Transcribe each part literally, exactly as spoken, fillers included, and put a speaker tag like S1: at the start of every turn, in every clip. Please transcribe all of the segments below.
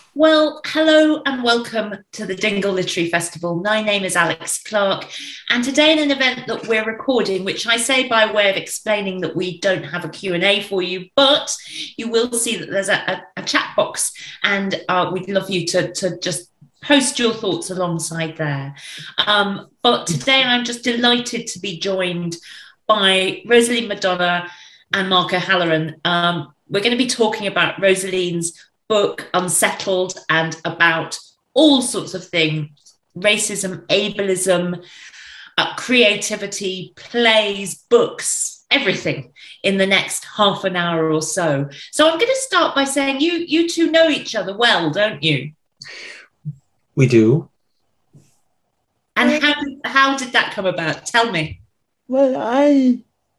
S1: Well, hello and welcome to the Dingle Literary Festival. My name is Alex Clark, and today in an event that we're recording, which I say by way of explaining that we don't have a Q and A for you, but you will see that there's a, a, a chat box, and uh, we'd love you to, to just post your thoughts alongside there. Um, but today I'm just delighted to be joined by Rosaleen McDonagh and Mark O'Halloran. Um, we're going to be talking about Rosalene's book Unsettled and about all sorts of things: racism, ableism, uh, creativity, plays, books, everything in the next half an hour or so. So I'm going to start by saying you you two know each other well, don't you?
S2: We do.
S1: And how how did that come about? Tell me.
S3: Well, I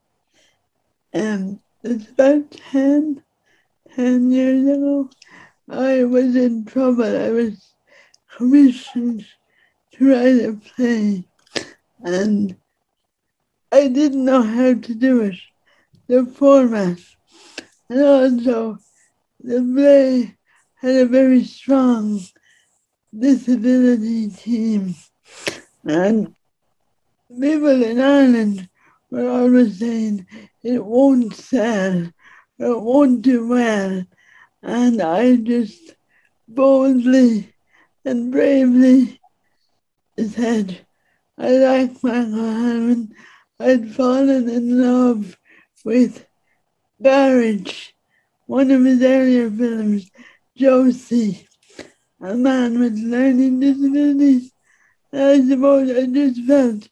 S3: um it's about ten, ten years ago. I was in trouble. I was commissioned to write a play, and I didn't know how to do it, the format. And also, the play had a very strong disability team. And people in Ireland were always saying, it won't sell, it won't do well. And I just boldly and bravely said, I like Michael Hallman. I'd fallen in love with Garage, one of his earlier films, Josie, a man with learning disabilities. And I suppose I just felt,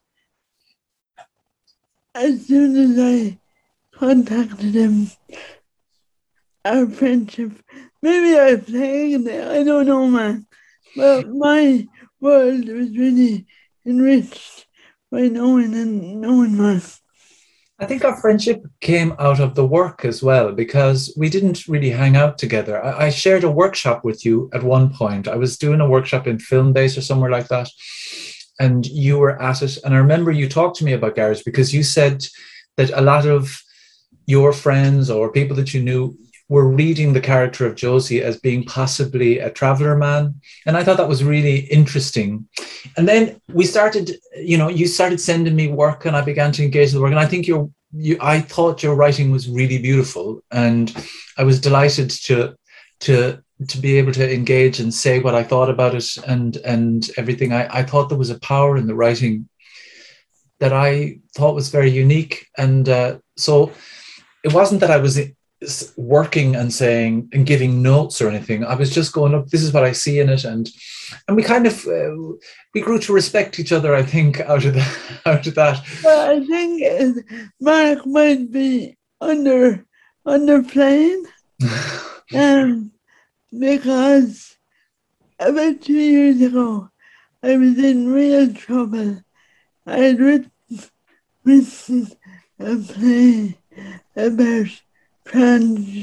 S3: as soon as I contacted him, our friendship, maybe I played it, I don't know, man. But my world was really enriched by knowing and knowing Mark.
S2: I think our friendship came out of the work as well, because we didn't really hang out together. I, I shared a workshop with you at one point. I was doing a workshop in Filmbase or somewhere like that, and you were at it. And I remember you talked to me about Garage because you said that a lot of your friends or people that you knew were reading the character of Josie as being possibly a traveller man. And I thought that was really interesting. And then we started, you know, you started sending me work and I began to engage in the work. And I think you're, you, I thought your writing was really beautiful. And I was delighted to, to, to be able to engage and say what I thought about it and, and everything. I, I thought there was a power in the writing that I thought was very unique. And uh, so it wasn't that I was working and saying and giving notes or anything. I was just going, look, this is what I see in it, and and we kind of uh, we grew to respect each other, I think, out of that. Out of that.
S3: Well, I think uh, Mark might be under underplaying, um, because about two years ago, I was in real trouble. I had written, written a play about trans,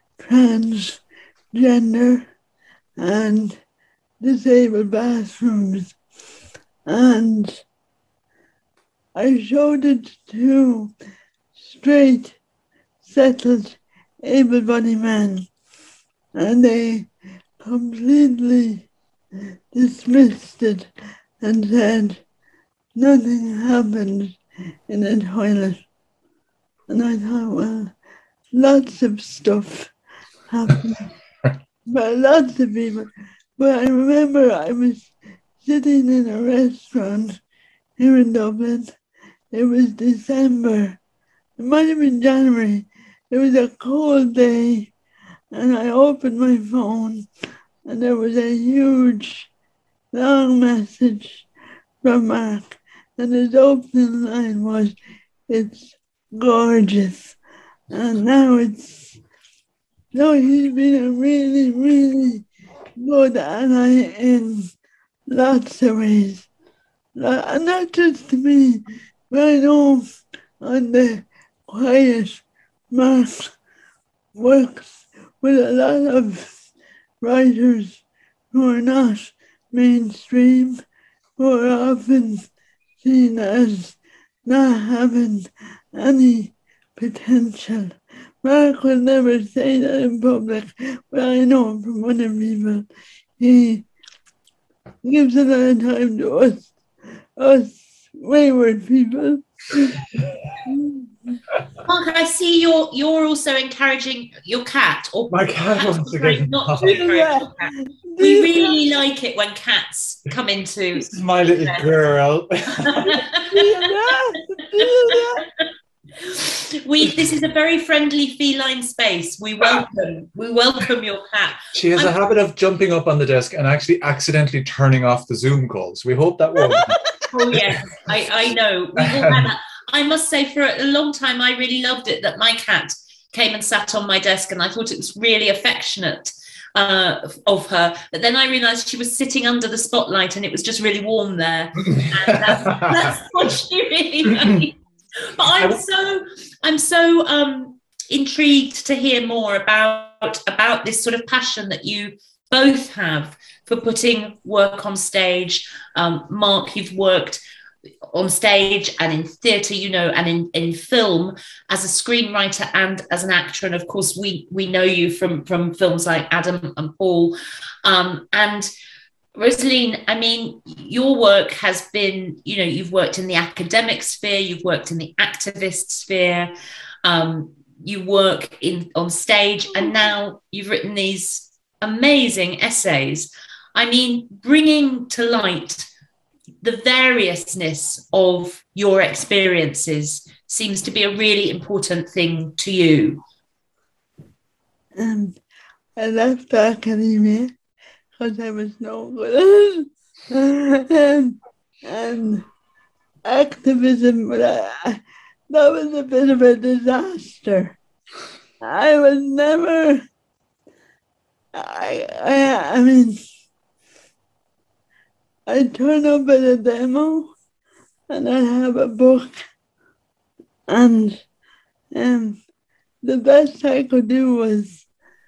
S3: transgender and disabled bathrooms. And I showed it to straight, settled, able-bodied men, and they completely dismissed it and said nothing happened in the toilet. And I thought, well, lots of stuff happened, but lots of people. But I remember I was sitting in a restaurant here in Dublin. It was December. It might have been January. It was a cold day, and I opened my phone, and there was a huge, long message from Mark, and his opening line was, "It's gorgeous." And now it's, no, he's been a really, really good ally in lots of ways. And not just to me, but I know on the quiet, Mark works with a lot of writers who are not mainstream, who are often seen as not having any potential. Mark will never say that in public, but I know from other people he gives a lot of time to us, us wayward people.
S1: Mark, I see you're you're also encouraging your cat, or
S2: my cat wants to get
S1: not to encourage your cat. We really like it when cats come into.
S2: This is my little girl.
S1: we this is a very friendly feline space. We welcome we welcome your cat.
S2: She has
S1: I'm,
S2: a habit of jumping up on the desk and actually accidentally turning off the Zoom calls. We hope that won't.
S1: Oh yes, I, I know. We've all had that. I must say, for a long time, I really loved it that my cat came and sat on my desk, and I thought it was really affectionate uh, of her. But then I realised she was sitting under the spotlight, and it was just really warm there. And that's, that's what she really liked. But I'm so, I'm so um, intrigued to hear more about about this sort of passion that you both have for putting work on stage. Um, Mark, you've worked on stage and in theatre, you know, and in, in film as a screenwriter and as an actor. And of course, we we know you from, from films like Adam and Paul. Um, and Rosaleen, I mean, your work has been, you know, you've worked in the academic sphere, you've worked in the activist sphere, um, you work in on stage, and now you've written these amazing essays. I mean, bringing to light the variousness of your experiences seems to be a really important thing to you.
S3: Um, I left academia because I was no good. and, and activism, but I, that was a bit of a disaster. I was never, I, I, I mean, I turn up at a demo and I have a book, and um, the best I could do was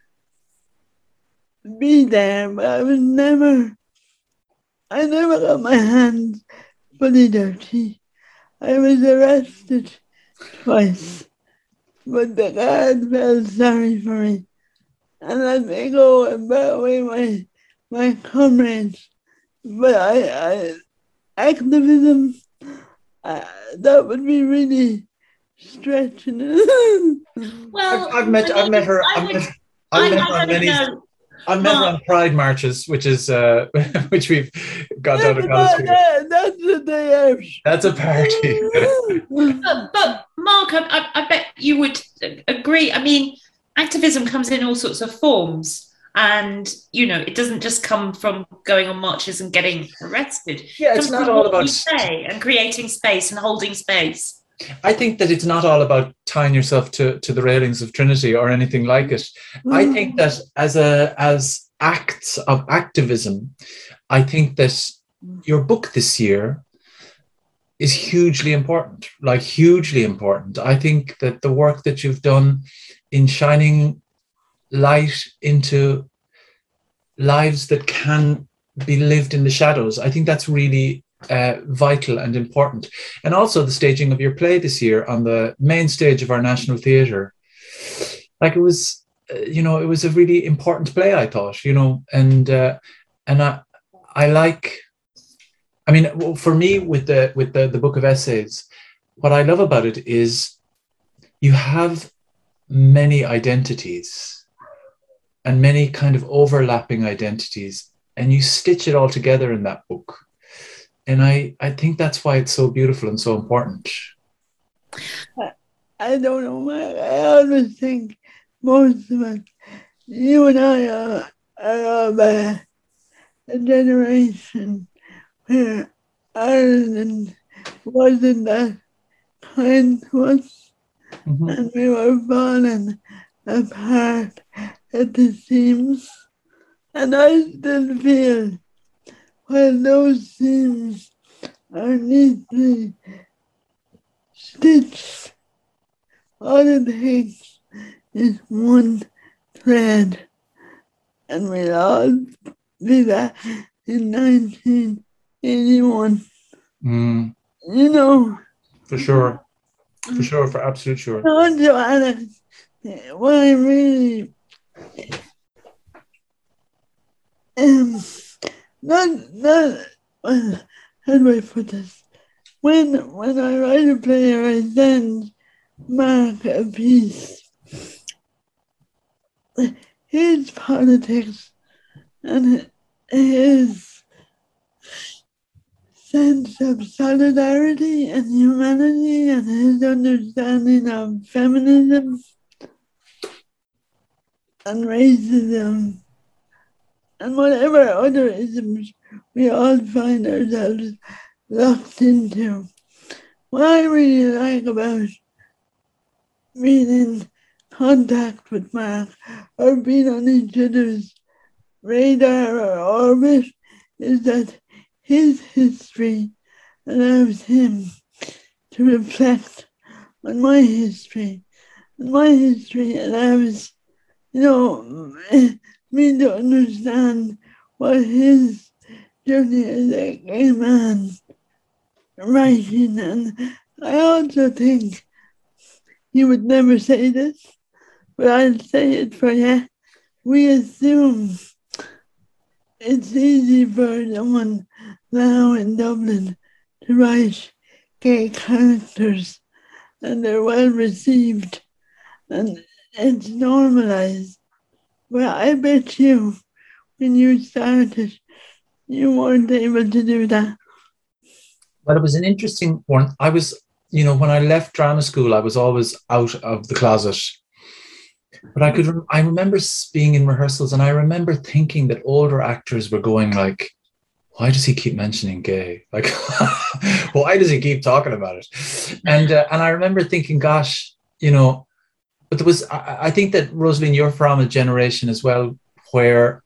S3: be there, but I was never, I never got my hands fully dirty. I was arrested twice, but the guard felt sorry for me and let me go and brought away my, my comrades. But I, I activism, uh, that would be really stretching.
S1: Well,
S2: I've, I've met,
S1: I mean,
S2: I've met her.
S1: I
S2: I've
S1: would,
S2: met, I've
S1: I,
S2: met
S1: I
S2: her on
S1: don't
S2: many.
S1: know.
S2: I've met her
S1: Mark,
S2: on pride marches, which is uh, which we've got
S3: Yeah,
S2: out of
S3: but
S2: college.
S3: that, that, that's the day out.
S2: That's a party.
S1: but, but Mark, I, I, I bet you would agree. I mean, activism comes in all sorts of forms. And, you know, it doesn't just come from going on marches and getting arrested.
S2: Yeah,
S1: it
S2: it's
S1: comes
S2: not
S1: from
S2: all
S1: what
S2: about
S1: you say and creating space and holding space.
S2: I think that it's not all about tying yourself to, to the railings of Trinity or anything like it. Mm. I think that as a as acts of activism, I think that your book this year is hugely important, like hugely important. I think that the work that you've done in shining light into lives that can be lived in the shadows, I think that's really uh, vital and important. And also the staging of your play this year on the main stage of our National Theatre. Like it was, uh, you know, it was a really important play, I thought, you know, and uh, and I I like, I mean, for me with the with the, the book of essays, what I love about it is you have many identities and many kind of overlapping identities, and you stitch it all together in that book. And I, I think that's why it's so beautiful and so important.
S3: I, I don't know, I always think most of us, you and I are, are of a, a generation where Ireland wasn't that kind to us, mm-hmm. and we were falling apart at the seams, and I still feel while those seams are neatly stitched, all it takes is one thread, and we'll all be back in nineteen eighty-one.
S2: Mm.
S3: You know?
S2: For sure. For sure, for absolute sure.
S3: No, Joanna, what I really um, um, not, not, uh, how do I put this? When, when I write a play or I send Mark a piece, his politics and his sense of solidarity and humanity and his understanding of feminism and racism and whatever other isms we all find ourselves locked into. What I really like about being in contact with Mark or being on each other's radar or orbit is that his history allows him to reflect on my history, and my history allows, you know, me to understand what his journey as a gay man writing. And I also think he would never say this, but I'll say it for you. We assume it's easy for someone now in Dublin to write gay characters, and they're well received, and it's normalized. But I bet you, when you started, you weren't able to do that.
S2: Well, it was an interesting one. I was, you know, when I left drama school, I was always out of the closet. But I could, I remember being in rehearsals, and I remember thinking that older actors were going like, why does he keep mentioning gay? Like, why does he keep talking about it? And uh, and I remember thinking, gosh, you know, but there was, I, I think that, Rosaleen, you're from a generation as well where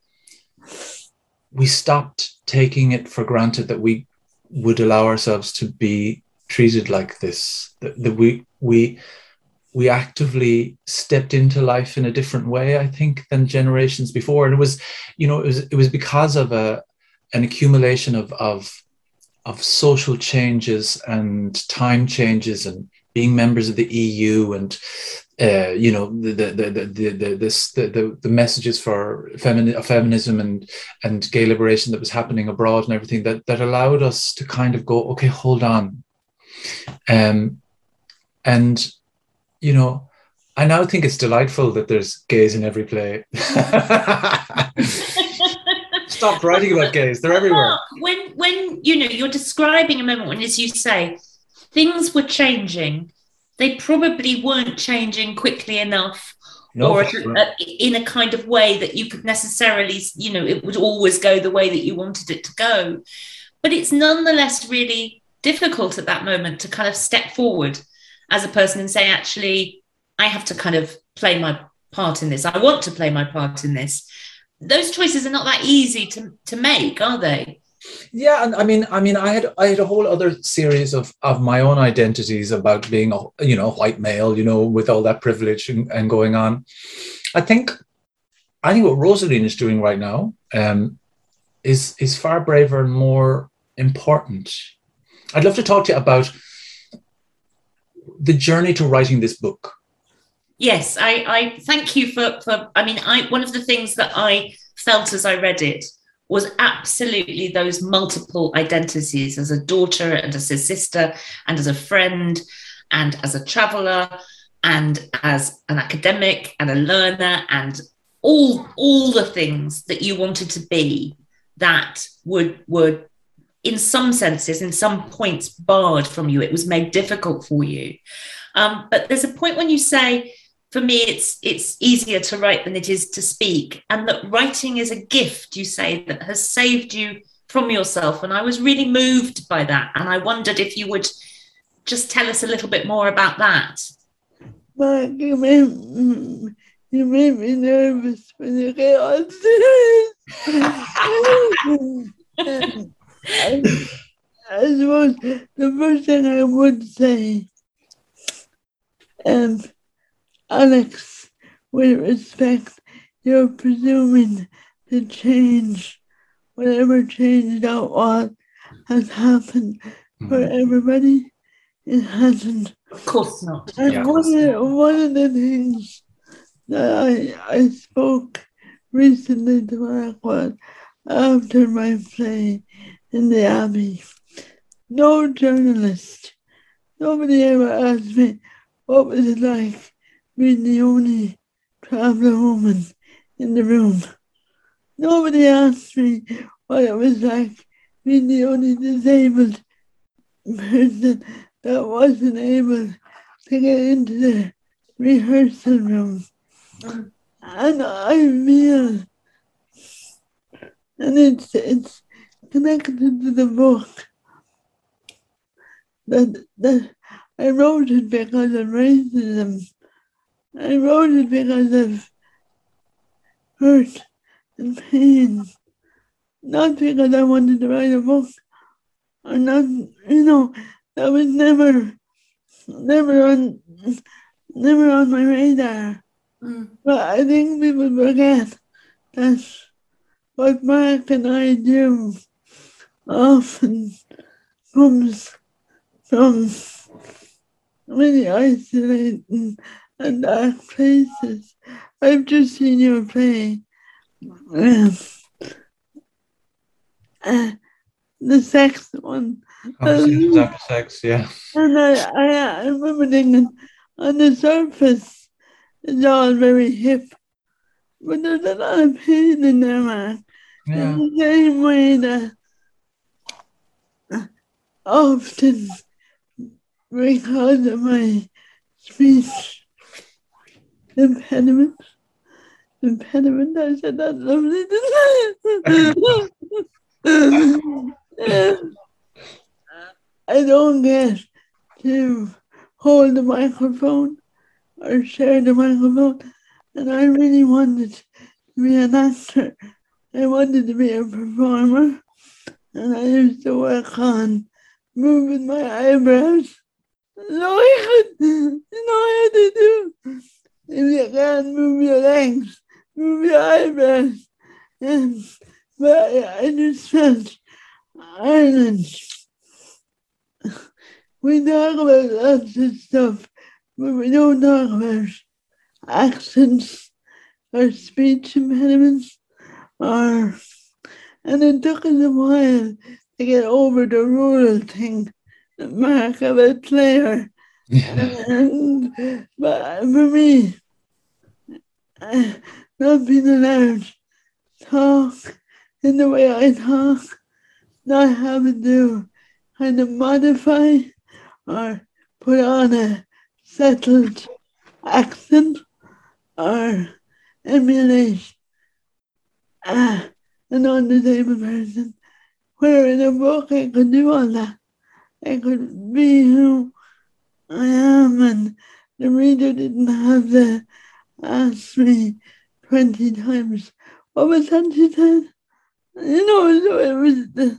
S2: we stopped taking it for granted that we would allow ourselves to be treated like this, that, that we, we, we actively stepped into life in a different way, I think, than generations before. And it was, you know, it was, it was because of a, an accumulation of, of, of social changes and time changes and being members of the E U and, uh, you know, the, the, the, the, the, this, the, the, the messages for femini- feminism and, and gay liberation that was happening abroad and everything that, that allowed us to kind of go, okay, hold on. Um, and, you know, I now think it's delightful that there's gays in every play. Stop writing about gays; they're everywhere.
S1: When, when you know, you're describing a moment when, as you say, things were changing. They probably weren't changing quickly enough, no, or uh, in a kind of way that you could necessarily, you know, it would always go the way that you wanted it to go. But it's nonetheless really difficult at that moment to kind of step forward as a person and say, actually, I have to kind of play my part in this. I want to play my part in this. Those choices are not that easy to, to make, are they?
S2: Yeah, and I mean, I mean, I had I had a whole other series of, of my own identities about being a, you know, white male, you know, with all that privilege and, and going on. I think, I think what Rosaleen is doing right now um, is is far braver and more important. I'd love to talk to you about the journey to writing this book.
S1: Yes, I, I thank you for, for, I mean, I one of the things that I felt as I read it was absolutely those multiple identities as a daughter and as a sister and as a friend and as a traveller and as an academic and a learner and all, all the things that you wanted to be that would, would in some senses, in some points, barred from you. It was made difficult for you. Um, but there's a point when you say, for me, it's it's easier to write than it is to speak. And that writing is a gift, you say, that has saved you from yourself. And I was really moved by that. And I wondered if you would just tell us a little bit more about that.
S3: Mark, you made, you made me nervous when you get on I, I suppose the first thing I would say, um, Alex, with respect, you're presuming the change, whatever change that was, has happened mm-hmm. for everybody. It hasn't.
S1: Of course not.
S3: And
S1: yeah,
S3: one, of the, one of the things that I, I spoke recently to Mark was, after my play in the Abbey. No journalist, nobody ever asked me what was it like being the only traveller woman in the room. Nobody asked me what it was like being the only disabled person that wasn't able to get into the rehearsal room. Mm. And I feel, and it's, it's connected to the book, that, that I wrote it because of racism. I wrote it because of hurt and pain, not because I wanted to write a book, or not, you know, that was never, never on, never on my radar. Mm. But I think people forget that what Mark and I do often comes from really isolating and dark places. I've just seen your play. Um, uh, the sex one.
S2: Conversations um, after sex, yeah.
S3: And I, I, I remember thinking, on the surface, it's all very hip, but there's a lot of pain in there, man. Yeah. In the same way that often, because of my speech impediment, impediment, I said that lovely, I don't get to hold the microphone or share the microphone, and I really wanted to be an actor. I wanted to be a performer, and I used to work on moving my eyebrows. So I could, you know, I had to do. If you can't move your legs, move your eyebrows. And, but I, I just felt Ireland. We talk about lots of stuff, but we don't talk about accents or speech impediments. Or, and it took us a while to get over the rural thing that Mark about Clare. Yeah. And, but for me, uh, not being allowed to talk in the way I talk, not having to kind of modify or put on a settled accent or emulate uh, an non-disabled person, where in a book I could do all that. I could be who I am, and the reader didn't have to ask me twenty times, what was that you said? You know, so it was the...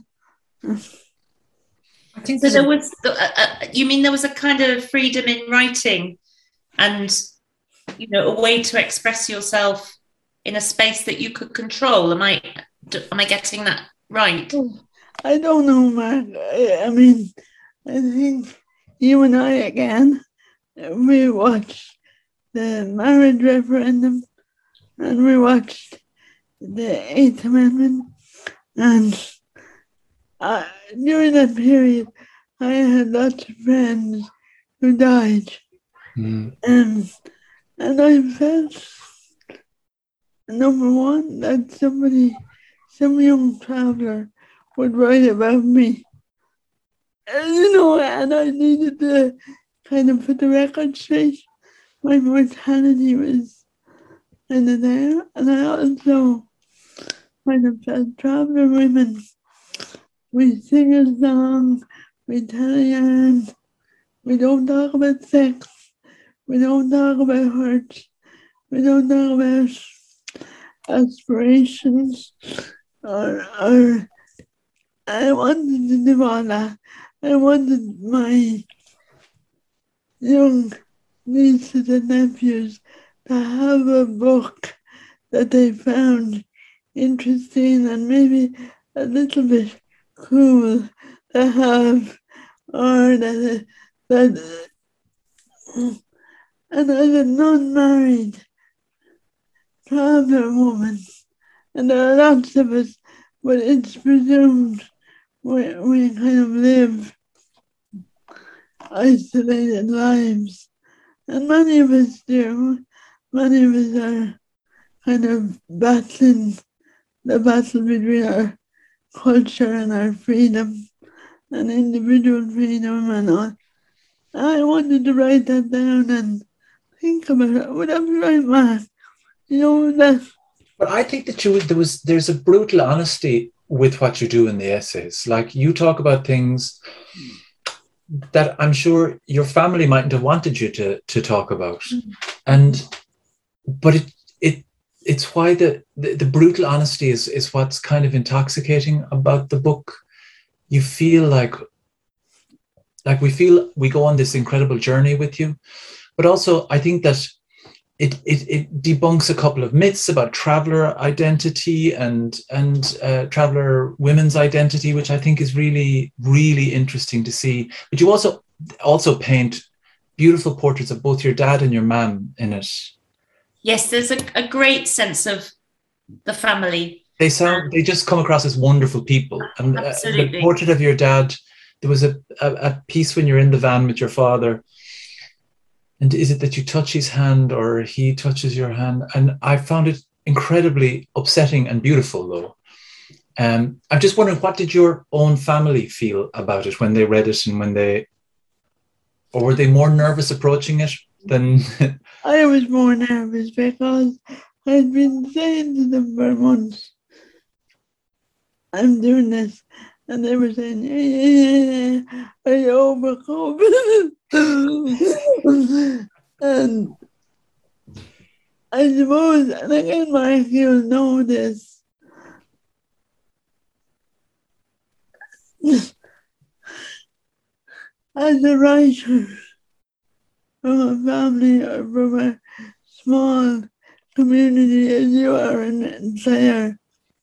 S1: I think so there was, uh, uh, you mean there was a kind of freedom in writing and, you know, a way to express yourself in a space that you could control. Am I, am I getting that right?
S3: I don't know, Mark. I, I mean, I think you and I, again, we watched the marriage referendum and we watched the Eighth Amendment, and uh, during that period, I had lots of friends who died. Mm. And, and I felt, number one, that somebody, some young traveller would write about me. And, you know, and I needed to kind of put the record straight. My mortality was kind of there. And I also kind of felt traveller women. We sing a song, we tell a yarn, we don't talk about sex, we don't talk about hurt, we don't talk about aspirations, or, or I wanted to do all that. I wanted my young nieces and nephews to have a book that they found interesting and maybe a little bit cool to have, or that, that and as a non-married traveller woman, and there are lots of us but it's presumed we, we kind of live isolated lives. And many of us do. Many of us are kind of battling the battle between our culture and our freedom and individual freedom and all. I wanted to write that down and think about it. Would that be right, Mark? You know, that.
S2: But I think that you there was there's a brutal honesty with what you do in the essays. Like, you talk about things that I'm sure your family mightn't have wanted you to to talk about, and but it it it's why the the, the brutal honesty is is what's kind of intoxicating about the book. You feel like like we feel we go on this incredible journey with you, but also I think that it it, it debunks a couple of myths about traveler identity and and uh, traveler women's identity, which I think is really really interesting to see. But you also also paint beautiful portraits of both your dad and your mum in it.
S1: Yes, there's a, a great sense of the family.
S2: They sound they just come across as wonderful people. And uh, the portrait of your dad, there was a, a a piece when you're in the van with your father. And is it that you touch his hand or he touches your hand? And I found it incredibly upsetting and beautiful, though. Um, I'm just wondering, what did your own family feel about it when they read it, and when they, or were they more nervous approaching it than?
S3: I was more nervous because I'd been saying to them for months, I'm doing this. And they were saying, yeah, yeah, yeah, I overcome. And I suppose, and again, Mark, you'll know this. As a writer from a family or from a small community as you are in Clare,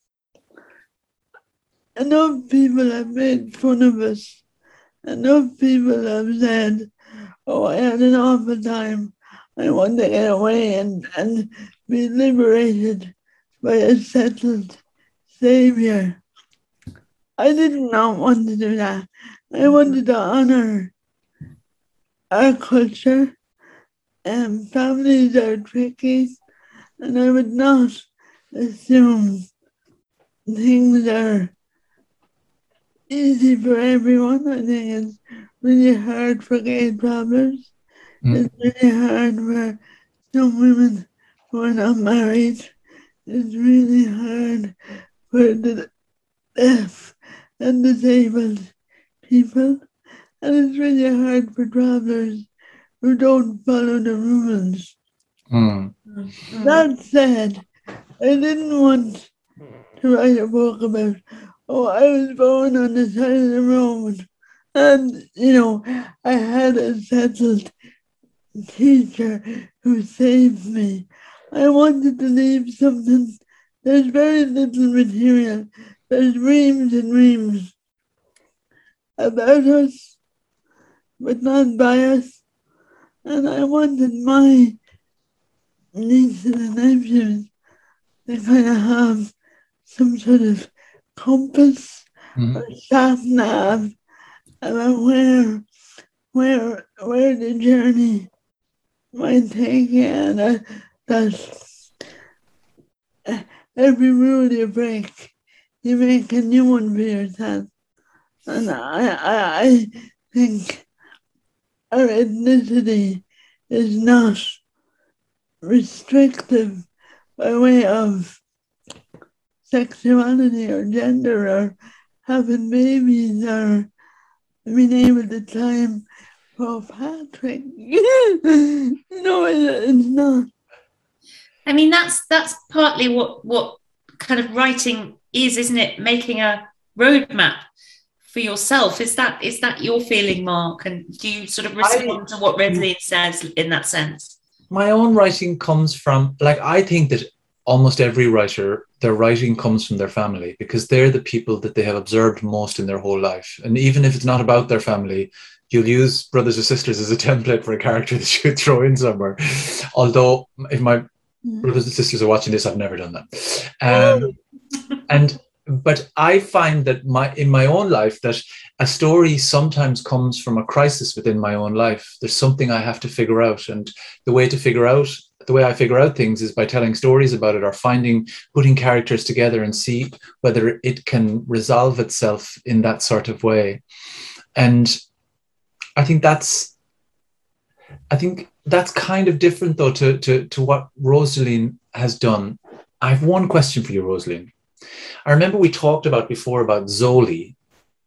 S3: enough people have made fun of us. Enough people have said, oh, I had an awful time. I want to get away and, and be liberated by a settled savior. I did not want to do that. I wanted to honor our culture, and families are tricky, and I would not assume things are easy for everyone. I think it's really hard for gay travelers. Mm. It's really hard for some women who are not married. It's really hard for the deaf and disabled people. And it's really hard for travelers who don't follow the rules. Mm. Mm-hmm. That said, I didn't want to write a book about, oh, I was born on the side of the road. And, you know, I had a settled teacher who saved me. I wanted to leave something. There's very little material. There's reams and reams about us, but not by us. And I wanted my nieces and nephews to kind of have some sort of compass mm-hmm. or sat nav about where, where, where the journey might take you, and that, that every rule you break, you make a new one for yourself. And I, I, I think our ethnicity is not restrictive by way of sexuality or gender or having babies or being able to climb Pope Patrick. No, it, it's not.
S1: I mean, that's that's partly what, what kind of writing is, isn't it? Making a roadmap for yourself. Is that is that your feeling, Mark? And do you sort of respond I, to what Redlean says in that sense?
S2: My own writing comes from, like, I think that almost every writer, their writing comes from their family, because they're the people that they have observed most in their whole life. And even if it's not about their family, you'll use brothers or sisters as a template for a character that you throw in somewhere. Although, if my brothers and sisters are watching this, I've never done that. Um, and but I find that my in my own life that a story sometimes comes from a crisis within my own life. There's something I have to figure out, and the way to figure out the way I figure out things is by telling stories about it, or finding putting characters together and see whether it can resolve itself in that sort of way. And I think that's I think that's kind of different though to to, to what Rosaleen has done. I have one question for you, Rosaleen. I remember we talked about before about Zoli.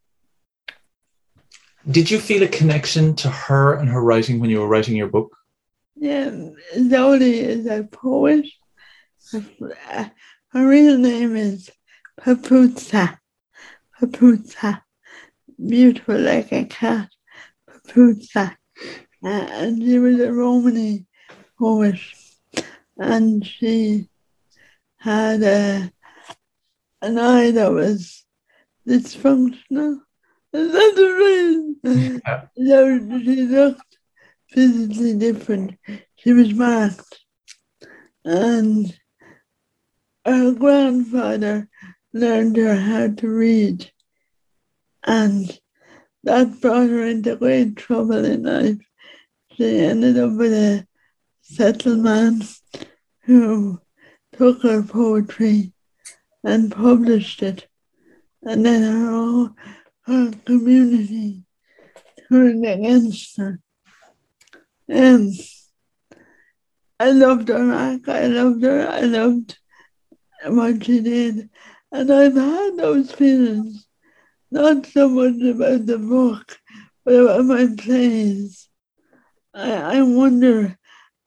S2: Did you feel a connection to her and her writing when you were writing your book?
S3: Yeah, Zoli is a poet. Her real name is Papuza. Papuza. Beautiful like a cat. Papuza. Uh, and she was a Romani poet. And she had a an eye that was dysfunctional. Is that the reason?
S2: Yeah.
S3: So she looked physically different. She was marked. And her grandfather learned her how to read. And that brought her into great trouble in life. She ended up with a settlement who took her poetry and published it. And then her, whole, her community turned against her. Um, I loved her, Mark. I loved her. I loved what she did. And I've had those feelings, not so much about the book, but about my plays. I, I wonder,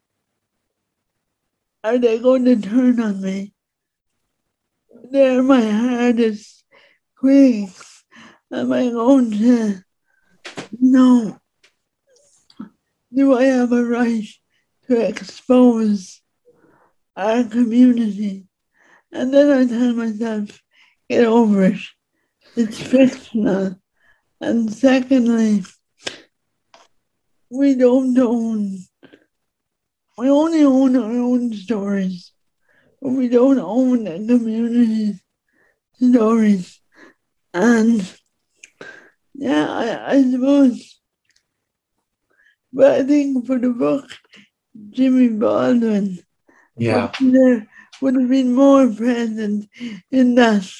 S3: are they going to turn on me? They're my hardest critics. Am I going to, no, do I have a right to expose our community? And then I tell myself, get over it. It's fictional. And secondly, we don't own, we only own our own stories, but we don't own the community's stories. And yeah, I, I suppose, but I think for the book, Jimmy Baldwin
S2: Yeah.
S3: would, there would have been more present in that.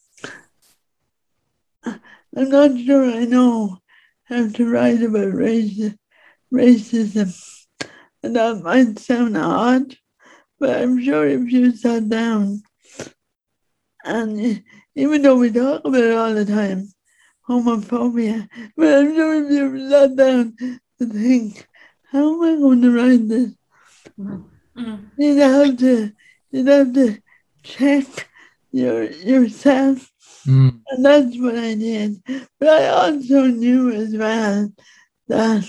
S3: I'm not sure I know how to write about race, racism, and that might sound odd, but I'm sure if you sat down, and even though we talk about it all the time, homophobia, but I'm sure if you sat down to think, how am I going to write this?
S1: Mm.
S3: You'd have to, you'd have to check your yourself.
S2: Mm.
S3: And that's what I did. But I also knew as well that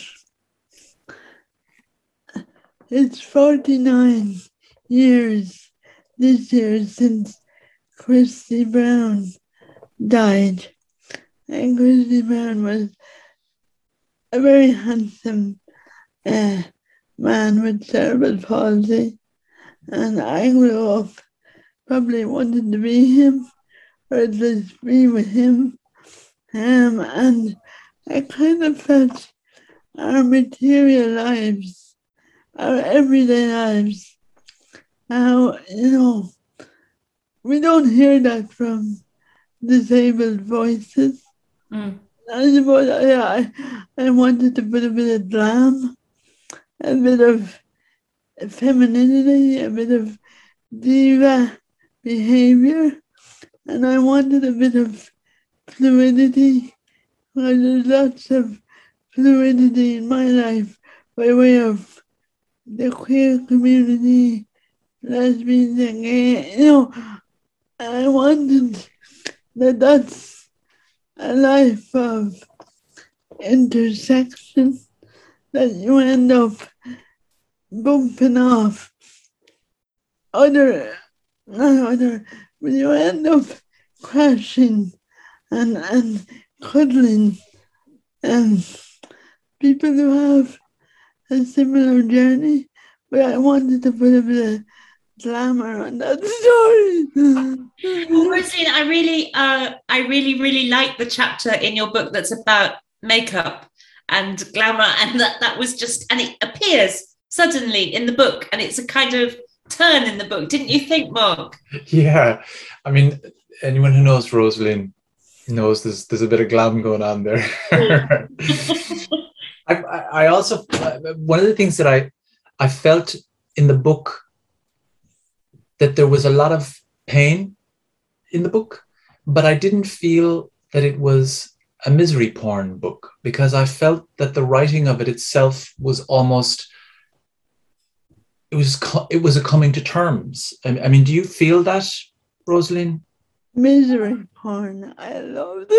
S3: it's forty-nine years this year since Christy Brown died. And Christy Brown was a very handsome uh, man with cerebral palsy. And I grew up probably wanting to be him, or at least be with him. Um, and I kind of felt our material lives, our everyday lives, how, you know, we don't hear that from disabled voices.
S1: Mm.
S3: I suppose I, I, I wanted to put a bit of glam, a bit of femininity, a bit of diva behavior, and I wanted a bit of fluidity, because there's lots of fluidity in my life by way of the queer community, lesbians and gay. You know, I wanted that that's a life of intersection, that you end up bumping off other, not other, but you end up crashing and, and cuddling and people who have a similar journey. But I wanted to put a bit of glamour on that story.
S1: Well, Rosaline, I really, uh, I really, really like the chapter in your book that's about makeup and glamour, and that that was just, and it appears suddenly in the book, and it's a kind of turn in the book, didn't you think, Mark?
S2: Yeah, I mean, anyone who knows Rosaline knows there's there's a bit of glam going on there. I, I also, one of the things that I I felt in the book, that there was a lot of pain in the book, but I didn't feel that it was a misery porn book, because I felt that the writing of it itself was almost, it was it was a coming to terms. I, I mean, do you feel that, Rosaline?
S3: Misery porn. I love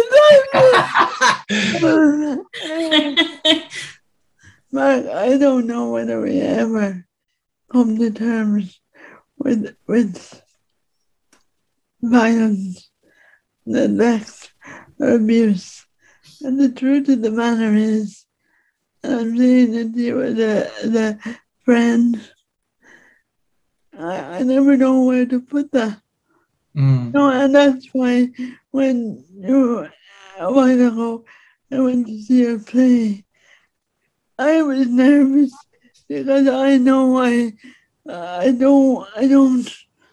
S3: the Mark, I don't know whether we ever come to terms with with violence, neglect, or abuse. And the truth of the matter is, and I'm saying it to you as a, as a friend, I, I never know where to put that.
S2: Mm.
S3: No, and that's why when you, a while ago, I went to see her play, I was nervous because I know I, I don't, I don't,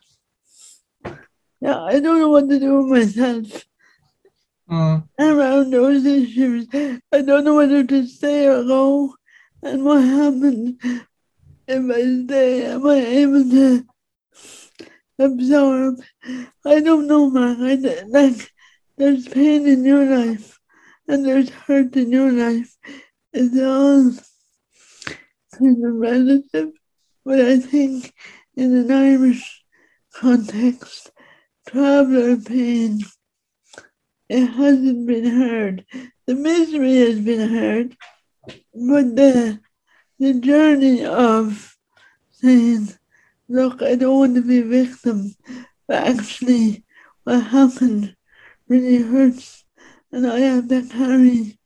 S3: yeah, I don't know what to do with myself
S2: Mm.
S3: around those issues. I don't know whether to stay or go, and what happened if I stay? Am I able to absorb? I don't know, Mark. I, like, there's pain in your life, and there's hurt in your life. It's all kind of relative, but I think in an Irish context, traveller pain, it hasn't been heard. The misery has been heard, but the the journey of saying, look, I don't want to be a victim, but actually what happened really hurts, and I have to carry.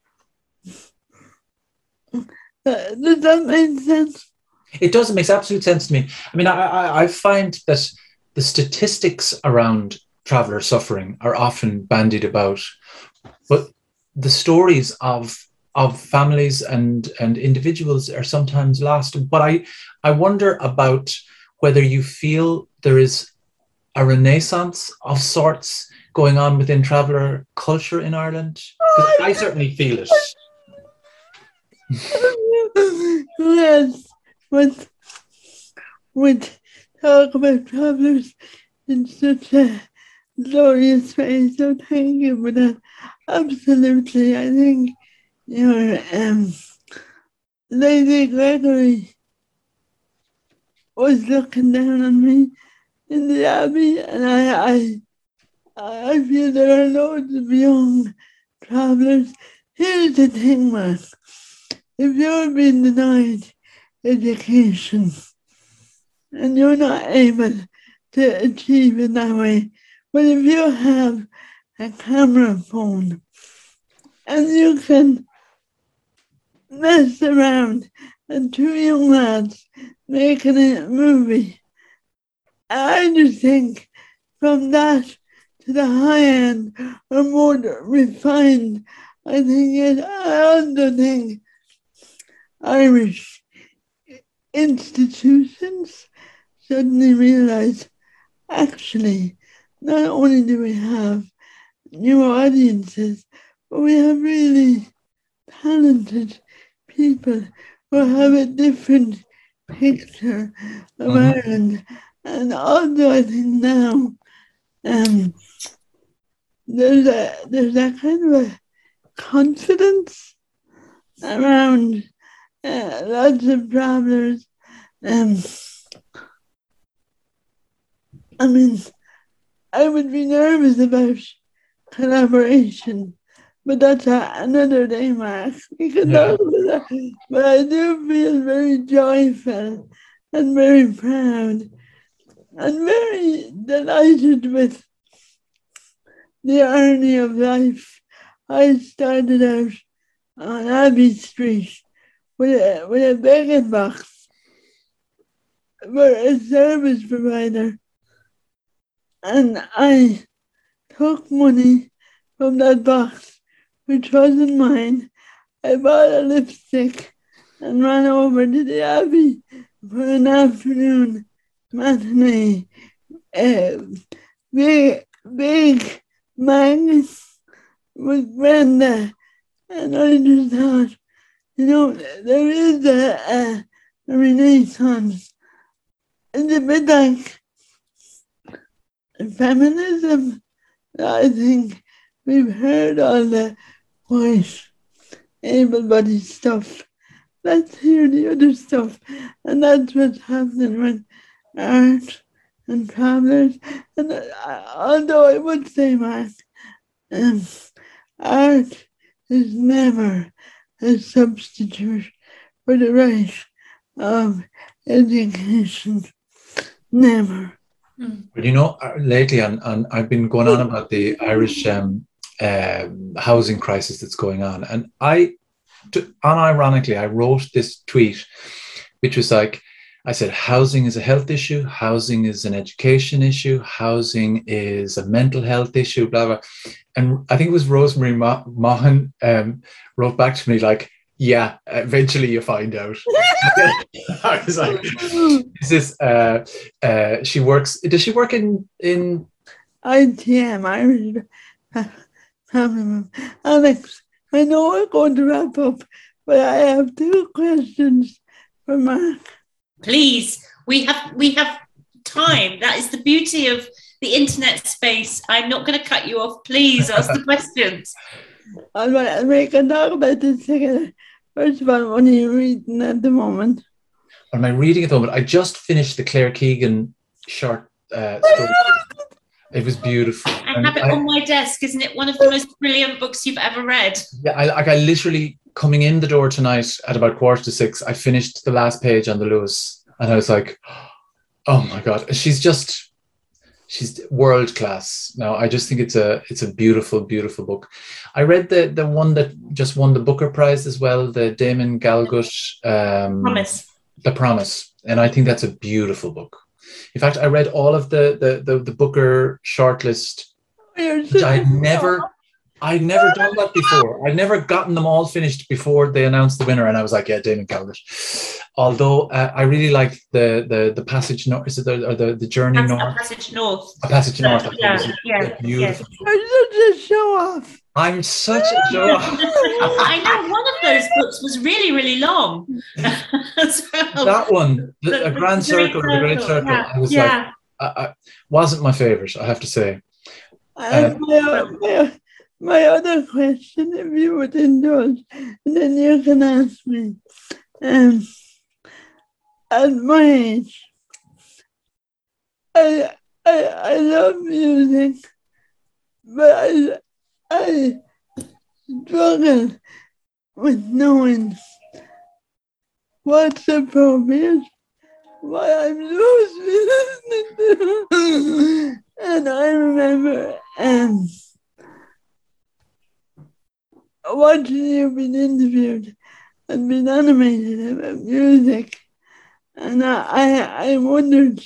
S3: Uh, does that make sense?
S2: It does. It makes absolute sense to me. I mean, I, I, I find that the statistics around traveller suffering are often bandied about, but the stories of of families and, and individuals are sometimes lost. But I, I wonder about whether you feel there is a renaissance of sorts going on within traveller culture in Ireland. Because I certainly feel it.
S3: Yes, but with talk about travellers in such a glorious way, so thank you for that. Absolutely, I think your um, Lady Gregory was looking down on me in the Abbey, and I, I, I feel there are loads of young travellers. Here's the thing, Mark. If you're being denied education and you're not able to achieve it that way, but if you have a camera phone and you can mess around and two young lads making a movie, I just think from that to the high end or more refined, I think it, I also think Irish institutions suddenly realize, actually, not only do we have new audiences, but we have really talented people who have a different picture of mm-hmm. Ireland. And also, I think now um, there's a there's a kind of a confidence around uh, lots of travellers. Um, I mean, I would be nervous about collaboration, but that's a, another day, Mark. We can yeah. talk about that. But I do feel very joyful and very proud and very delighted with the irony of life. I started out on Abbey Street with a, with a begging box for a service provider, and I took money from that box, which wasn't mine. I bought a lipstick and ran over to the Abbey for an afternoon matinee. Uh, big, big Magnus with Brenda, and I just thought, you know, there is a, a, a renaissance. It's a bit like feminism. I think we've heard all the white, able-bodied stuff. Let's hear the other stuff. And that's what's happening with art and travelers. And uh, although I would say, Mark, um, art is never a substitute for the right of education. Never.
S2: But you know, lately, on, on, I've been going on about the Irish um, uh, housing crisis that's going on. And I, to, unironically, I wrote this tweet, which was like, I said, housing is a health issue, housing is an education issue, housing is a mental health issue, blah, blah. And I think it was Rosemary Maughan um, wrote back to me like, yeah, eventually you find out. I was like, is this, uh, uh, she works, does she work in, in?
S3: I T M, Irish Family. Alex, I know we're going to wrap up, but I have two questions for Mark.
S1: Please, we have we have time. That is the beauty of the internet space. I'm not going to cut you off. Please ask the questions.
S3: All right, we can talk about this together. First of all, what are you reading at the moment?
S2: What am I reading at the moment? I just finished the Claire Keegan short uh, story. It was beautiful.
S1: I have it I, on my desk. Isn't it one of the most brilliant books you've ever read?
S2: Yeah, I, like I literally, coming in the door tonight at about quarter to six, I finished the last page on the Lewis, and I was like, oh my God, she's just, she's world class. Now, I just think it's a it's a beautiful, beautiful book. I read the the one that just won the Booker Prize as well, the Damon Galgut, um,
S1: Promise.
S2: The Promise, and I think that's a beautiful book. In fact, I read all of the the the, the Booker shortlist, which I'd never. I'd never done that before. I'd never gotten them all finished before they announced the winner, and I was like, "Yeah, Damon Galgut." Although uh, I really liked the the the Passage North, is it the or the, the Journey
S1: That's
S2: North?
S1: A Passage North.
S2: A Passage North.
S1: Uh, yeah, yeah,
S2: beautiful.
S3: Yeah. I'm such a show off.
S2: I'm such a show off.
S1: I know one of those books was really, really long. As well.
S2: That one, the,
S1: the,
S2: a Grand Circle, the Great Circle.
S1: Yeah,
S2: I was
S1: yeah.
S2: like, I, I, wasn't my favorite, I have to say.
S3: Uh, my, my, my other question, if you would indulge, and then you can ask me. Um, at my age, I, I, I love music, but I, I struggle with knowing what's appropriate, what I'm supposed to be listening to. And I remember um, watching you being interviewed and being animated about music. And I, I, I wondered,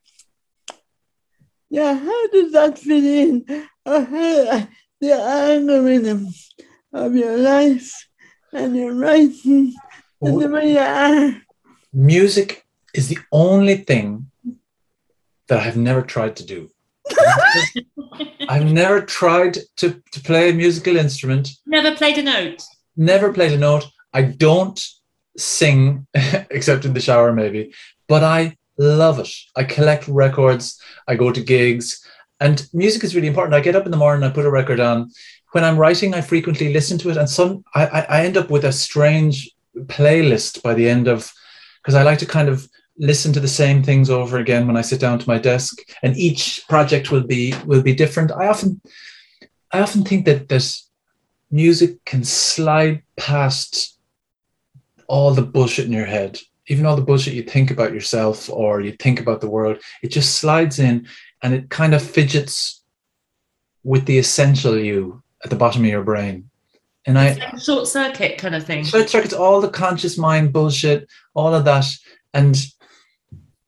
S3: yeah, how does that fit in? Or how the algorithm of your life and your writing and the way you are.
S2: Music is the only thing that I've never tried to do. I've never tried to, to play a musical instrument.
S1: Never played a note.
S2: Never played a note. I don't sing, except in the shower maybe, but I love it. I collect records. I go to gigs. And music is really important. I get up in the morning, I put a record on. When I'm writing, I frequently listen to it. And some I, I end up with a strange playlist by the end of, because I like to kind of listen to the same things over again when I sit down to my desk. And each project will be will be different. I often I often think that that music can slide past all the bullshit in your head, even all the bullshit you think about yourself or you think about the world. It just slides in. And it kind of fidgets with the essential you at the bottom of your brain. And
S1: it's
S2: I
S1: like a short circuit kind of thing.
S2: Short circuits, all the conscious mind bullshit, all of that. And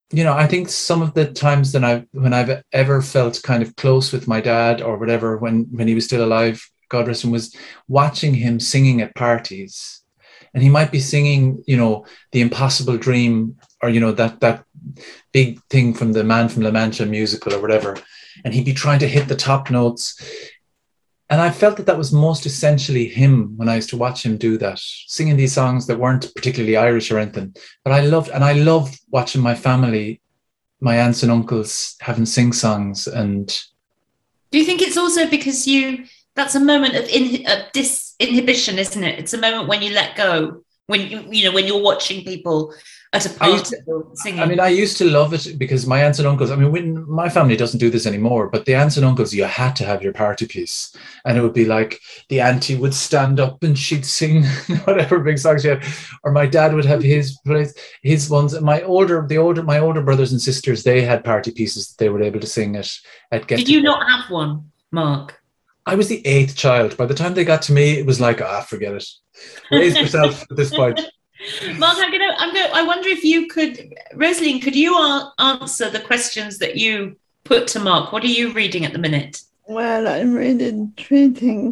S2: you know, I think some of the times that I when I've ever felt kind of close with my dad or whatever, when when he was still alive, God rest him, was watching him singing at parties. And he might be singing, you know, The Impossible Dream, or, you know, that that big thing from the Man from La Mancha musical or whatever. And he'd be trying to hit the top notes. And I felt that that was most essentially him when I used to watch him do that, singing these songs that weren't particularly Irish or anything. But I loved, and I loved watching my family, my aunts and uncles having sing songs. And
S1: do you think it's also because you, that's a moment of, in, of disinhibition, isn't it? It's a moment when you let go, when you, you know, when you're watching people at a party singing.
S2: I mean, I used to love it because my aunts and uncles, I mean, when, my family doesn't do this anymore, but the aunts and uncles, you had to have your party piece. And it would be like the auntie would stand up and she'd sing whatever big songs she had, or my dad would have his place, his ones. My older, the older, my older brothers and sisters, they had party pieces that they were able to sing at, at get.
S1: Did you not have one, Mark?
S2: I was the eighth child. By the time they got to me, it was like, ah, forget it. Raise yourself at this point.
S1: Mark, I'm gonna, I'm gonna. I wonder if you could, Rosaleen, could you a- answer the questions that you put to Mark? What are you reading at the minute?
S3: Well, I'm reading three things.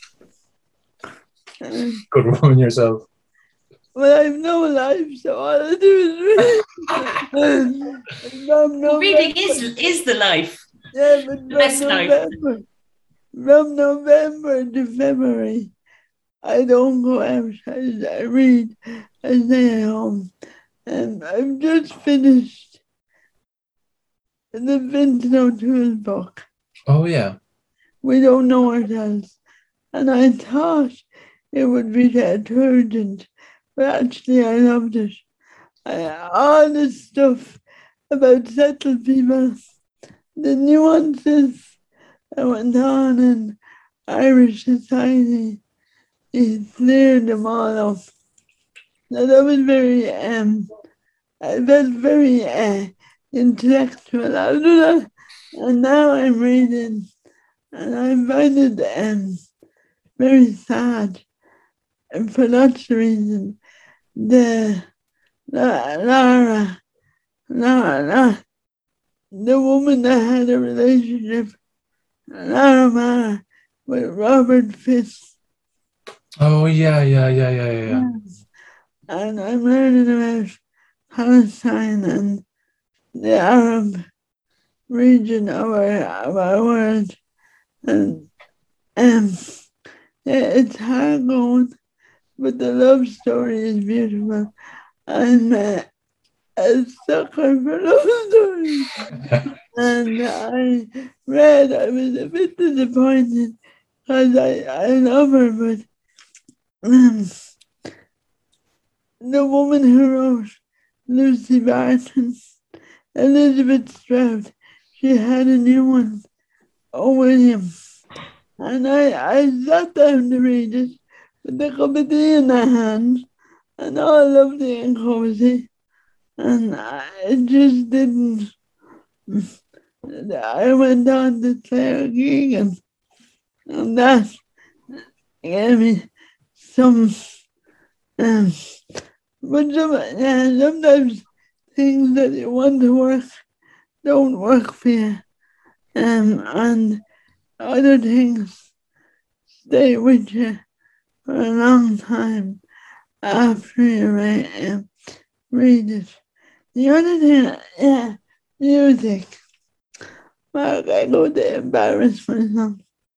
S2: Um, Good woman yourself.
S3: Well, I have no life, so all I do is read.
S1: um, well, reading is is the life.
S3: Yeah, but
S1: the best
S3: November,
S1: life.
S3: From November to February, I don't go outside. I read. I stay at home. And I've just finished the Vincent O'Toole book.
S2: Oh, yeah.
S3: We Don't Know Ourselves. And I thought it would be that urgent, but actually I loved it. I, all the stuff about settled people, the nuances that went on in Irish society, he cleared them all up. Now that was very, um, I felt very uh, intellectual out of that. And now I'm reading, and I find it um, very sad. And for lots of reasons, the Laura, Laura, Laura, the woman that had a relationship, Laura Mara, with Robert Fisk.
S2: Oh, yeah, yeah, yeah, yeah, yeah. yeah.
S3: And I'm learning about Palestine and the Arab region of our, of our world. And um, it's hard going, but the love story is beautiful. I'm uh, a sucker for love stories. And I read, I was a bit disappointed because I, I love her, but um, the woman who wrote Lucy Barton, Elizabeth Strout, she had a new one, Oh William. And I, I sat down to read it with a cup of tea in my hand, and all lovely and cozy. And I just didn't. I went on to Claire Keegan, and that gave me some. Um, but some, yeah, sometimes things that you want to work don't work for you, um, and other things stay with you for a long time after you read, um, read it. The other thing, yeah, music. Mark, I go to embarrass myself.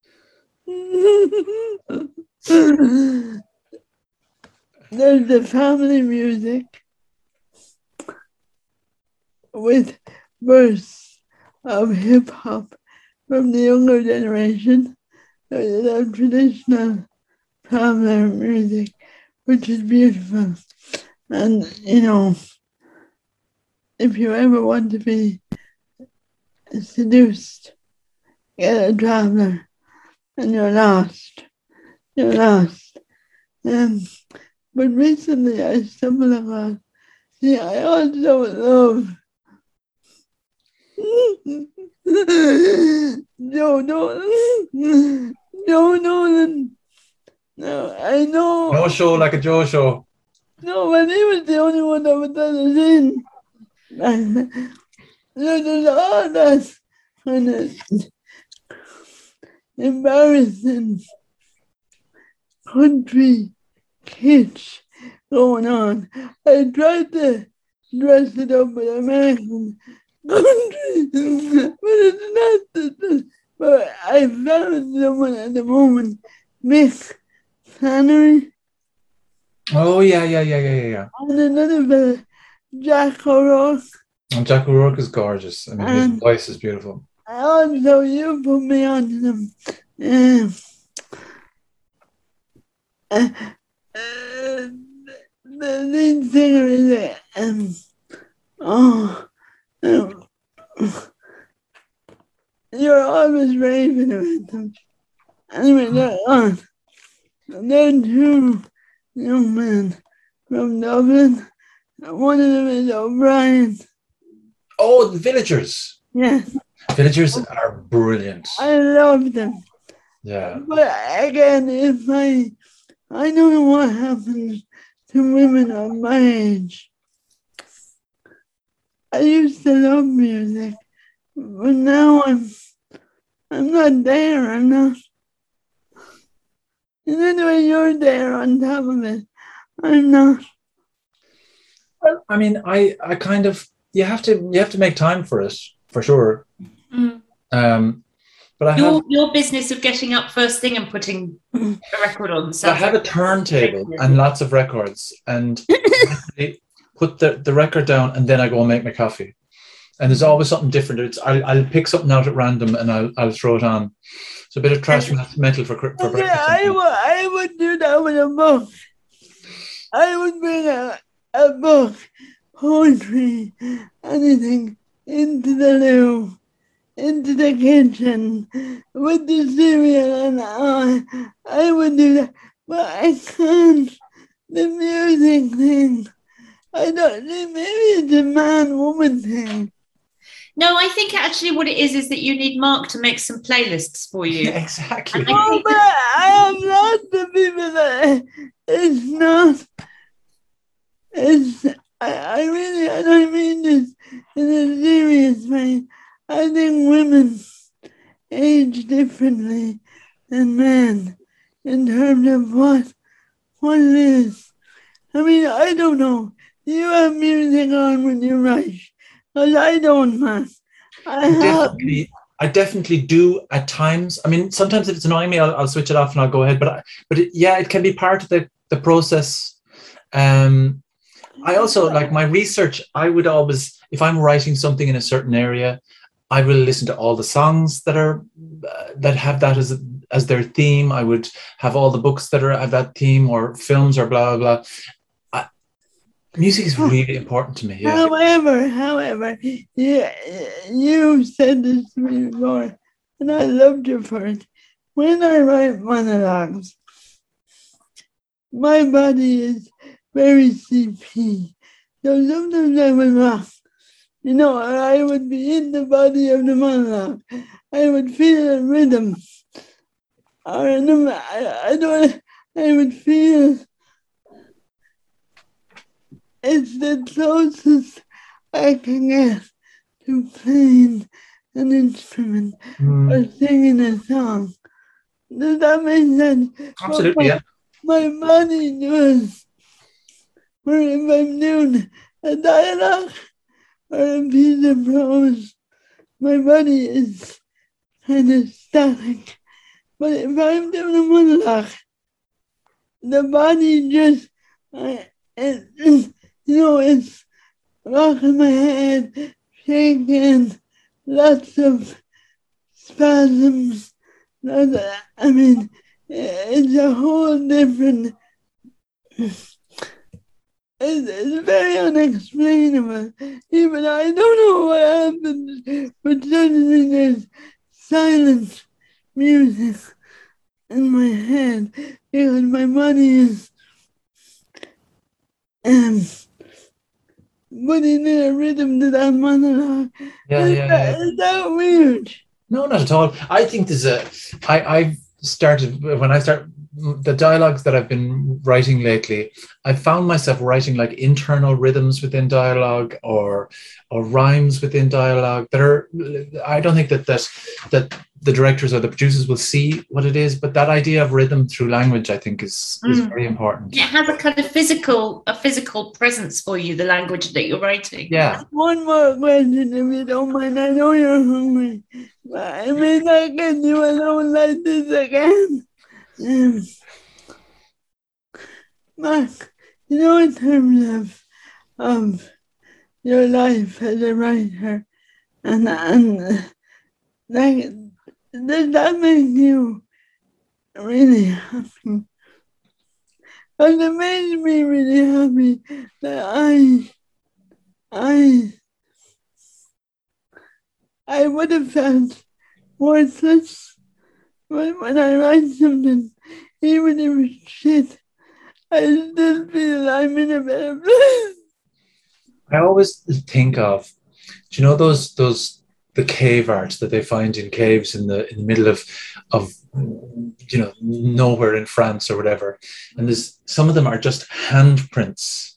S3: There's the family music with bursts of hip hop from the younger generation. There's the traditional family music, which is beautiful. And, you know, if you ever want to be seduced, get a traveler, and you're lost. You're lost. Um, but recently I stumbled across, see, I also love Joe Nolan. Joe Nolan. No, I know.
S2: No show like a Joe show.
S3: No, but he was the only one that was ever seen. And there's all that kind of embarrassing country kitsch going on. I tried to dress it up with American country, but it's not the, but I found someone at the moment, Mick Flannery.
S2: Oh, yeah, yeah, yeah, yeah, yeah.
S3: And another fella, Jack O'Rourke.
S2: And Jack O'Rourke is gorgeous. I mean,
S3: And
S2: his voice is beautiful.
S3: also, you put me on to them. Um, uh, uh, the lead singer is um, oh, um, you're always raving about them. Anyway, they're on. They're two young men from Dublin. One of them is O'Brien.
S2: Oh, the Villagers.
S3: Yes.
S2: Villagers are brilliant.
S3: I love them.
S2: Yeah.
S3: But again, if I, I don't know what happens to women of my age. I used to love music, but now I'm, I'm not there. I'm not. And anyway, you're there on top of it. I'm not.
S2: Well, I mean, I, I kind of, you have to, you have to make time for it, for sure.
S1: Mm.
S2: Um, but I
S1: your,
S2: have
S1: your business of getting up first thing and putting a record on.
S2: I have a turntable and lots of records, and I put the, the record down, and then I go and make my coffee. And there's always something different. It's I'll, I'll pick something out at random and I'll I'll throw it on. So a bit of trash metal for, for breakfast.
S3: Yeah, I would I would do that with a book. I would bring a, a book, poetry, anything into the loo, into the kitchen with the cereal, and I, I would do that. But I can't. The music thing, I don't know, maybe it's a man-woman thing.
S1: No, I think actually what it is is that you need Mark to make some playlists for you.
S2: Yeah, exactly.
S1: And I
S3: Oh,
S1: think
S3: but I have lots of people that it's not. It's I, I really I don't mean this in a serious way. I think women age differently than men in terms of what what it is. I mean, I don't know. You have music on when you write, but I don't, man. I have.
S2: Definitely, I definitely do at times. I mean, sometimes if it's annoying me, I'll, I'll switch it off and I'll go ahead. But I, but it, yeah, it can be part of the the process. Um, I also like my research. I would always, if I'm writing something in a certain area, I will listen to all the songs that are uh, that have that as as their theme. I would have all the books that are have that theme, or films, or blah blah blah. I, music is really important to me. Yeah.
S3: However, however, yeah, you said this to me before, and I loved you for it. When I write monologues, my body is very C P. So sometimes I would rock. You know, I would be in the body of the monologue. I would feel a rhythm. Or I, I don't, I would feel it's the closest I can get to playing an instrument
S2: Mm.
S3: or singing a song. Does that make sense?
S2: Absolutely,
S3: my,
S2: yeah.
S3: My body does. Or if I'm doing a dialogue or a piece of prose, my body is kind of static. But if I'm doing a monologue, the body just, I, it, it, you know, it's rocking my head, shaking, lots of spasms. Lots of, I mean, it's a whole different, it's, it's very unexplainable. Even I don't know what happened, but suddenly there's silent music in my head because my body is um, putting in a rhythm to that monologue.
S2: Yeah,
S3: is,
S2: yeah,
S3: that,
S2: yeah.
S3: is that weird?
S2: No, not at all. I think there's a. I I've started when I start the dialogues that I've been writing lately, I found myself writing like internal rhythms within dialogue or or rhymes within dialogue that are, I don't think that that that the directors or the producers will see what it is, but that idea of rhythm through language, I think, is is
S1: Mm.
S2: very important.
S1: It has a kind of physical, a physical presence for you, the language that you're writing.
S2: Yeah.
S3: One more question, if you don't mind. I know you're hungry, but I may not get you alone like this again. Um, Mark, you know, in terms of, of your life as a writer, and, and like, does that make you really happy? And it made me really happy that I, I, I would have felt worthless when, when I write something, even if it's shit. I still feel I'm in a better place.
S2: I always think of, do you know those those the cave art that they find in caves in the in the middle of of you know nowhere in France or whatever, and there's some of them are just handprints,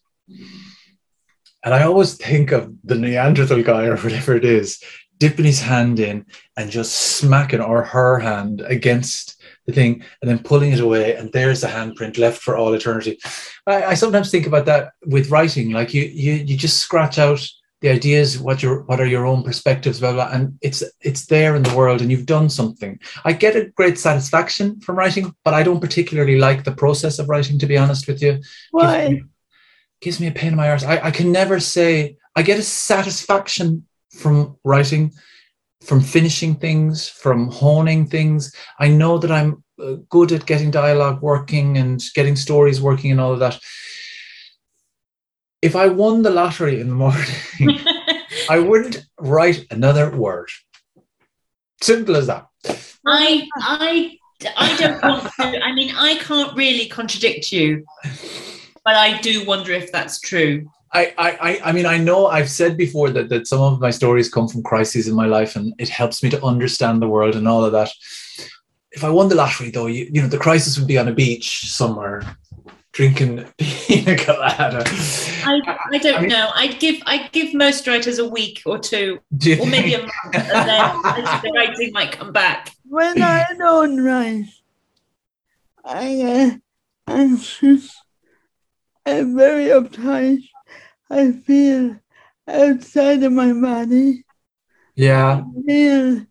S2: and I always think of the Neanderthal guy or whatever it is dipping his hand in and just smacking or her hand against the thing and then pulling it away, and there's the handprint left for all eternity. I, I sometimes think about that with writing, like you you you just scratch out the ideas, what your what are your own perspectives, blah blah, and it's it's there in the world, and you've done something. I get a great satisfaction from writing, but I don't particularly like the process of writing, to be honest with you.
S3: Why?
S2: Gives me, gives me a pain in my arse. I, I can never say I get a satisfaction from writing, from finishing things, from honing things. I know that I'm uh, good at getting dialogue working and getting stories working and all of that. If I won the lottery in the morning, I wouldn't write another word. Simple as that.
S1: I, I, I don't want to, I mean, I can't really contradict you, but I do wonder if that's true.
S2: I, I, I mean, I know I've said before that, that some of my stories come from crises in my life, and it helps me to understand the world and all of that. If I won the lottery, though, you, you know, the crisis would be on a beach somewhere, drinking pina colada.
S1: I, I don't
S2: I mean,
S1: know. I'd give I'd give most writers a week or two,
S2: do you
S1: or maybe a
S2: think-
S1: month, and then the writing might come back.
S3: When I don't write, I get anxious. I'm very uptight. I feel outside of my body.
S2: Yeah.
S3: I feel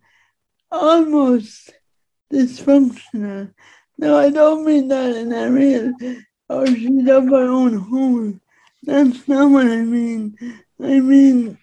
S3: almost dysfunctional. No, I don't mean that in a real, or she's up her own hole. That's not what I mean. I mean,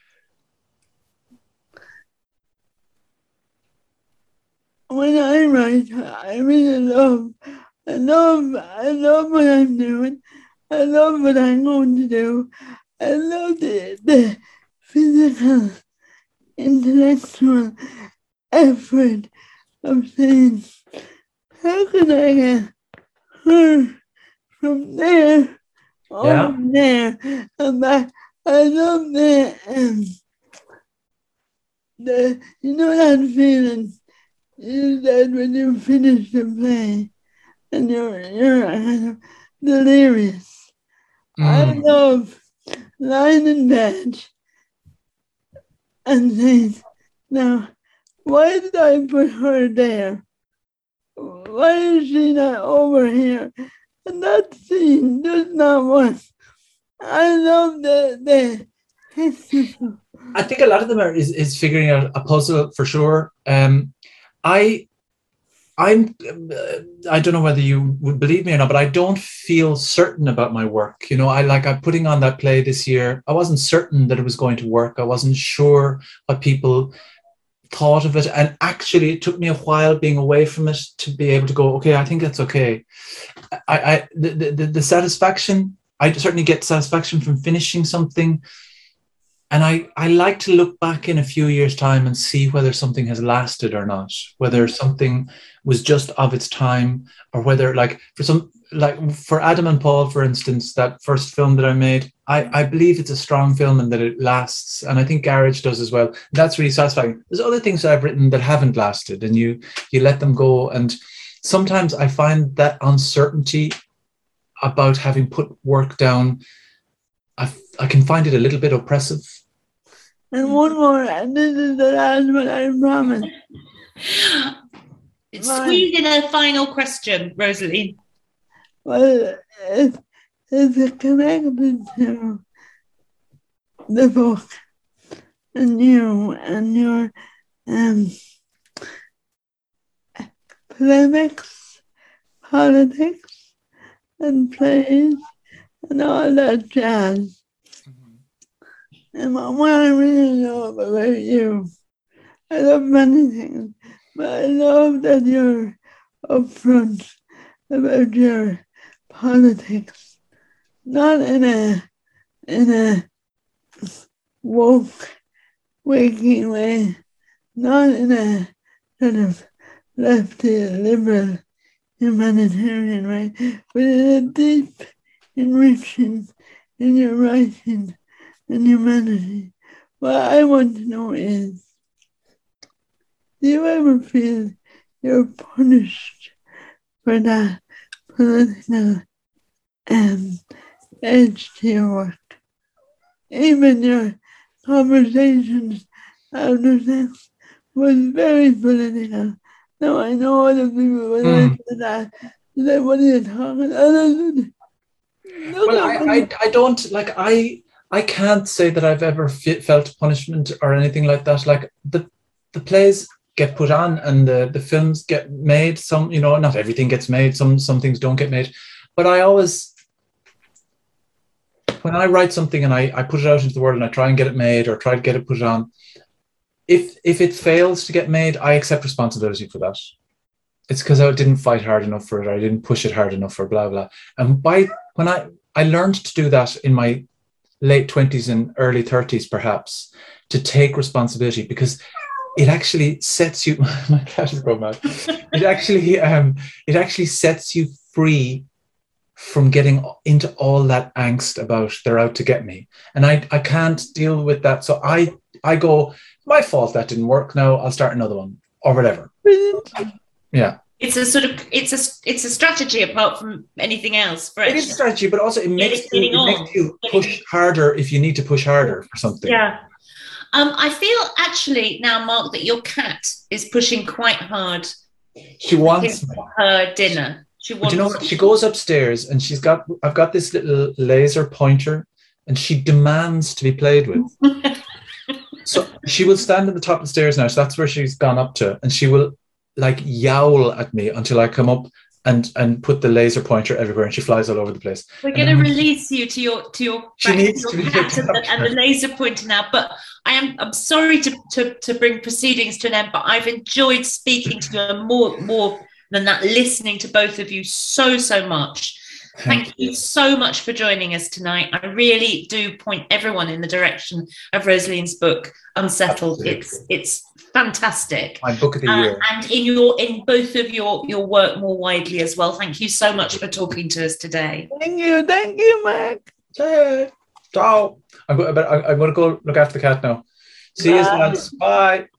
S3: when I write, I really love, I love, I love what I'm doing. I love what I'm going to do. I love the, the physical, intellectual effort of saying, how can I get her from there over
S2: Yeah.
S3: there and back? I love the, um, the, you know that feeling you said when you finish the play and you're, you're kind of delirious. I
S2: Mm.
S3: love lying in bed and saying, now, why did I put her there? Why is she not over here? And that scene does not work. I love the, the technical.
S2: I think a lot of them are is, is figuring out a puzzle for sure. Um, I, I'm, uh, I don't know whether you would believe me or not, but I don't feel certain about my work. You know, I like I'm putting on that play this year. I wasn't certain that it was going to work. I wasn't sure what people thought of it, and actually, it took me a while being away from it to be able to go, okay, I think that's okay. I, I the, the the satisfaction. I certainly get satisfaction from finishing something. And I, I like to look back in a few years' time and see whether something has lasted or not, whether something was just of its time, or whether, like, for some, like for Adam and Paul, for instance, that first film that I made, I, I believe it's a strong film and that it lasts. And I think Garage does as well. That's really satisfying. There's other things that I've written that haven't lasted, and you you let them go. And sometimes I find that uncertainty about having put work down, I, I can find it a little bit oppressive.
S3: And one more, and this is the last one, I promise.
S1: Squeeze in a final question, Rosaline.
S3: Well, it's, it's connected to the book and you and your um, polemics, politics, and plays, and all that jazz. Mm-hmm. And what I really love about you, I love many things, but I love that you're upfront about your politics, not in a in a woke, waking way, not in a sort of lefty, liberal, humanitarian way, but in a deep, enriching in your writing and humanity. What I want to know is, do you ever feel you're punished for that political um, edge to your work? Even your conversations after sex was very political. Now I know other people would mm. listen to that. Like, what are you talking about?
S2: Well, I, I, I don't, like, I I can't say that I've ever fe- felt punishment or anything like that. Like, the the plays get put on and the, the films get made. Some, you know, not everything gets made. Some some things don't get made. But I always, when I write something and I, I put it out into the world and I try and get it made or try to get it put on, if if it fails to get made, I accept responsibility for that. It's because I didn't fight hard enough for it, or I didn't push it hard enough, or blah, blah. And by when I, I learned to do that in my late twenties and early thirties, perhaps, to take responsibility, because it actually sets you, my cat is going mad. It actually, um, it actually sets you free from getting into all that angst about they're out to get me. And I, I can't deal with that. So I, I go, my fault, that didn't work. Now I'll start another one or whatever. Yeah.
S1: It's a sort of, it's a, it's a strategy apart from anything else. For
S2: it is a strategy, but also it makes, you, it makes you push harder if you need to push harder for something.
S1: Yeah. Um, I feel actually now, Mark, that your cat is pushing quite hard.
S2: She wants
S1: her dinner. She wants.
S2: But you know what? She goes upstairs and she's got, I've got this little laser pointer and she demands to be played with. So she will stand at the top of the stairs now. So that's where she's gone up to. And she will like yowl at me until I come up and and put the laser pointer everywhere, and she flies all over the place.
S1: We're going to release you to your to your,
S2: she needs
S1: your
S2: to be
S1: cat and the, and the laser pointer now. But I am I'm sorry to, to to bring proceedings to an end, but I've enjoyed speaking to you more more than that, listening to both of you so so much. Thank, Thank you. you so much for joining us tonight. I really do point everyone in the direction of Rosaline's book, Unsettled. Absolutely. It's it's fantastic.
S2: My book of the
S1: uh,
S2: year.
S1: And in your in both of your, your work more widely as well. Thank you so much for talking to us today.
S3: Thank you. Thank you, Mark.
S2: Hey. Ciao. I'm, go, I'm going to go look after the cat now. See you, lads. Bye.